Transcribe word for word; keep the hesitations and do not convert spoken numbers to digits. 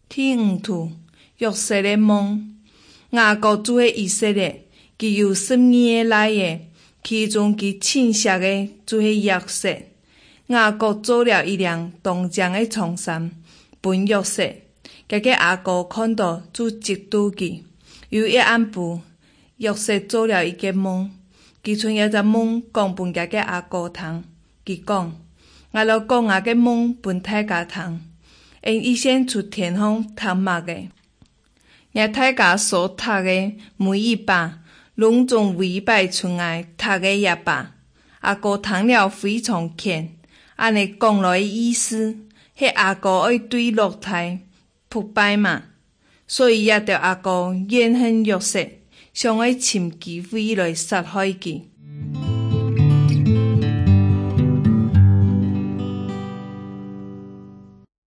天黄兔，约瑟的梦。雅各做迄以色列，其有十二个来的，其中其亲戚的做迄约瑟。雅各做了一辆铜匠的床衫，分约瑟。结果雅各看到主嫉妒去，又一暗晡，约瑟做了一个梦，其剩一只梦讲分家个雅各听。伊讲，我著讲啊个梦分大家听，因伊先出天风读墨的，也大家所读的每一把，拢总违背出来读的一把。雅各听了非常欠，安尼讲落的意思，迄雅各爱对落胎扑拜嘛，所以也着雅各怨恨约瑟，想要寻机会来杀害伊。